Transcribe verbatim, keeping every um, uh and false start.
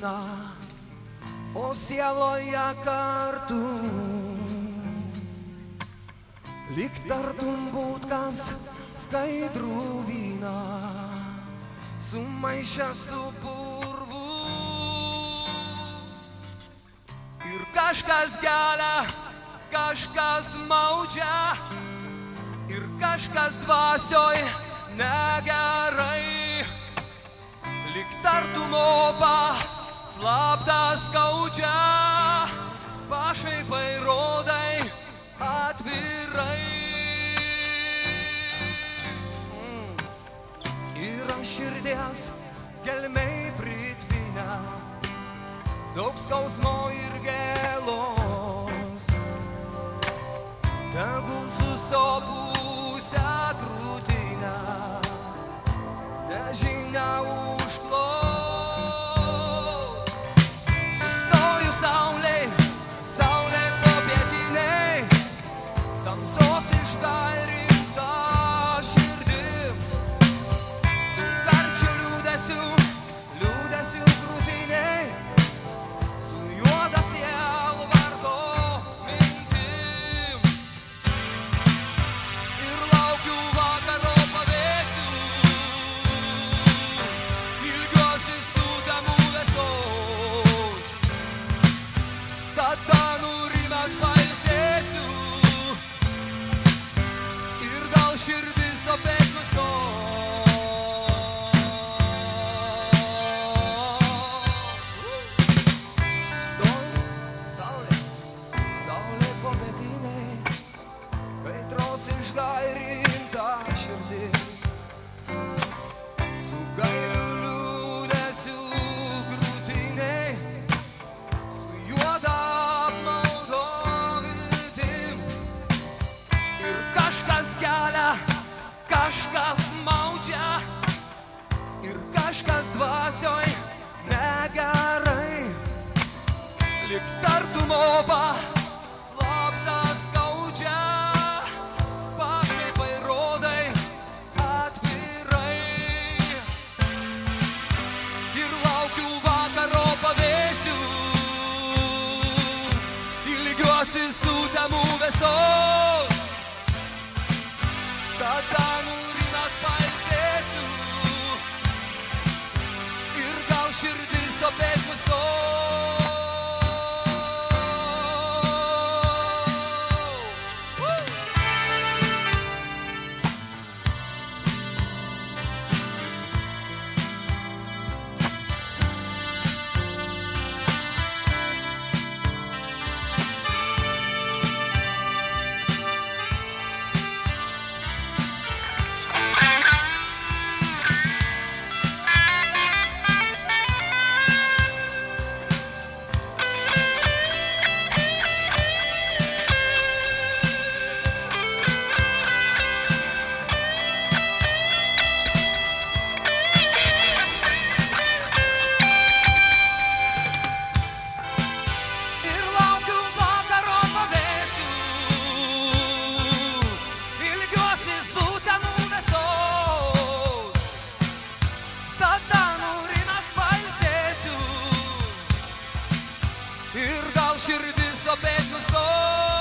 vyną, o sieloje kartu. Lyg tartum būt kas skaidrų vyną, sumaišę su purvu. Ir kažkas gelia, kažkas maudžia, ir kažkas dvasioj negerai. Lyg tartum opa slapta skaudžia, pašaipai rodai atvirai. Mm. Yra širdies gelmei pritvinę, daug skausmo ir gėlos, tegul susopusią krūtinę nežinia užklos. Sustoju saulei, saulei popietiniai, tamsos išdairyta širdim, su karčiu liūdesiu, liūdesiu krūtiniai, su juoda sielvarto mintim. Ir laukiu vakaro pavėsių, ilgiuosi sutemų vėsos, tada nurimęs pailsėsiu ir gal širdis opet nustos. Sustoju, saulė, saulė popietiniai, kaitros išdairinta širdis, su gailiu liūdesiu krūtiniai, su juoda apmaudo viltim. Ir kažkas gelia, kažkas maudžia, ir kažkas dvasioj negerai. Lyg tartum opa slapta skaudžia, pašaipai rodai atvirai. Ir laukiu vakaro pavėsių, ilgiuosi sutemų vėsos, tada nurimęs pailsėsiu ir gal širdis opet nustos. Ir laukiu vakaro pavėsių, ilgiuosi sutemų vėsos, tada nurimęs pailsėsiu ir gal širdis opet nustos.